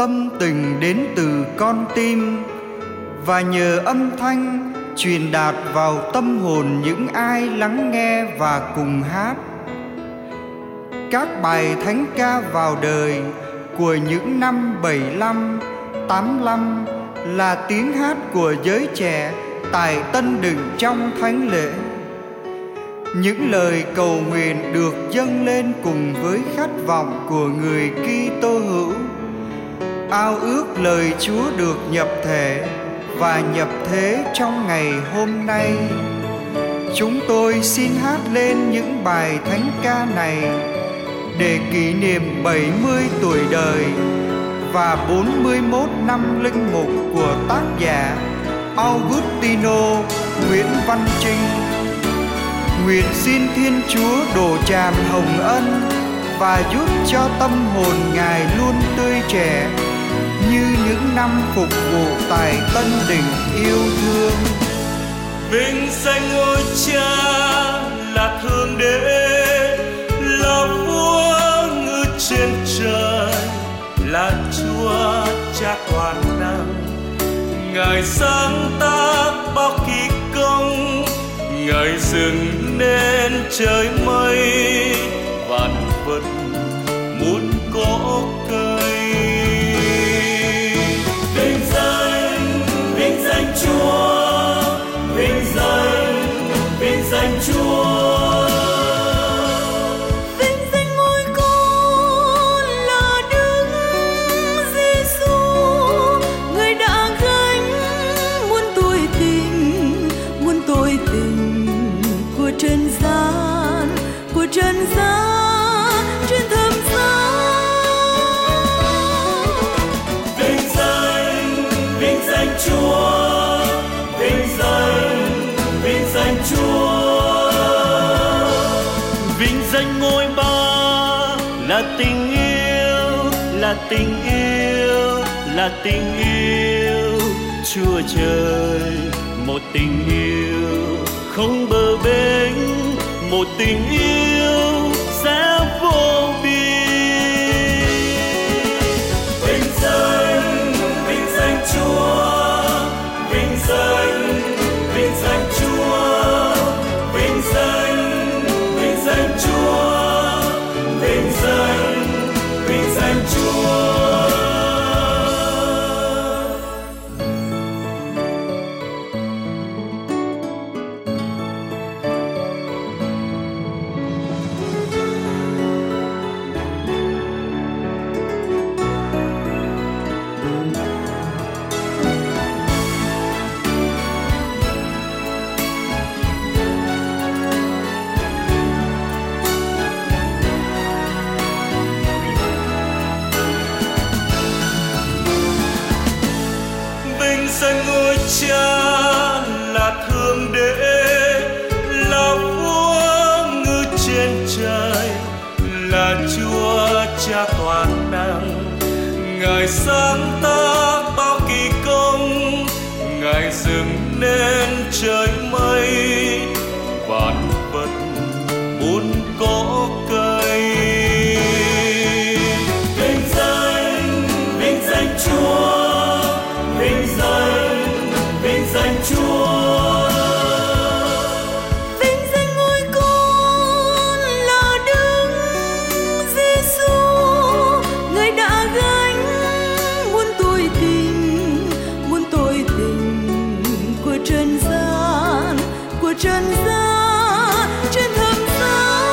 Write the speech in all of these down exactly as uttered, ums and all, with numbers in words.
tâm tình đến từ con tim, và nhờ âm thanh truyền đạt vào tâm hồn những ai lắng nghe và cùng hát. Các bài thánh ca vào đời của những năm bảy lăm, tám lăm là tiếng hát của giới trẻ tại Tân Định trong thánh lễ. Những lời cầu nguyện được dâng lên cùng với khát vọng của người Kitô hữu, ao ước lời Chúa được nhập thể và nhập thế trong ngày hôm nay. Chúng tôi xin hát lên những bài thánh ca này để kỷ niệm bảy mươi tuổi đời và bốn mươi mốt năm linh mục của tác giả Augustino Nguyễn Văn Trinh. Nguyện xin Thiên Chúa đổ tràn hồng ân và giúp cho tâm hồn Ngài luôn tươi trẻ như những năm phục vụ tại Tân Định yêu thương. Vinh danh ngôi Cha là Thượng Đế, là Vua ngự trên trời, là Chúa Cha toàn năng. Ngài sáng tác bao kỳ công, Ngài dựng nên trời mây, vạn vật muốn có cây. Vinh danh, vinh danh Chúa, vinh danh, vinh danh Chúa. Trần gian, trên thập giá. Vinh danh, vinh danh Chúa, vinh danh, vinh danh Chúa. Vinh danh ngôi Ba là tình yêu, là tình yêu, là tình yêu. Chúa trời, một tình yêu không bờ bến, một tình yêu sẽ vô biên. Vinh danh, vinh danh Chúa, vinh danh, vinh danh Chúa, vinh danh, vinh danh Chúa, vinh danh, vinh danh Chúa. Danh ngôi Cha là Thượng Đế, là Vua ngự trên trời, là Chúa Cha toàn năng. Ngài sáng tác bao kỳ công, Ngài dựng nên trời mây, vạn vật muốn có cây. Vinh danh, vinh danh Chúa, vinh danh, vinh danh Chúa. Vinh danh ngôi Con là Đức Giêsu, Người đã gánh muôn tội tình, muôn tội tình của trần gian, của trần gian trên thập giá.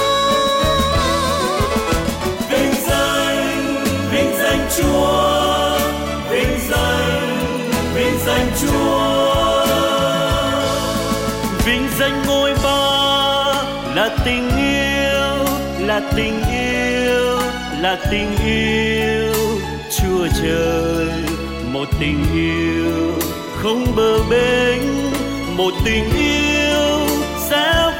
Vinh danh, vinh danh Chúa, vinh danh, vinh danh Chúa. Vinh danh ngôi Ba là tình yêu, là tình yêu, là tình yêu. Chúa trời, một tình yêu không bờ bến, một tình yêu sẽ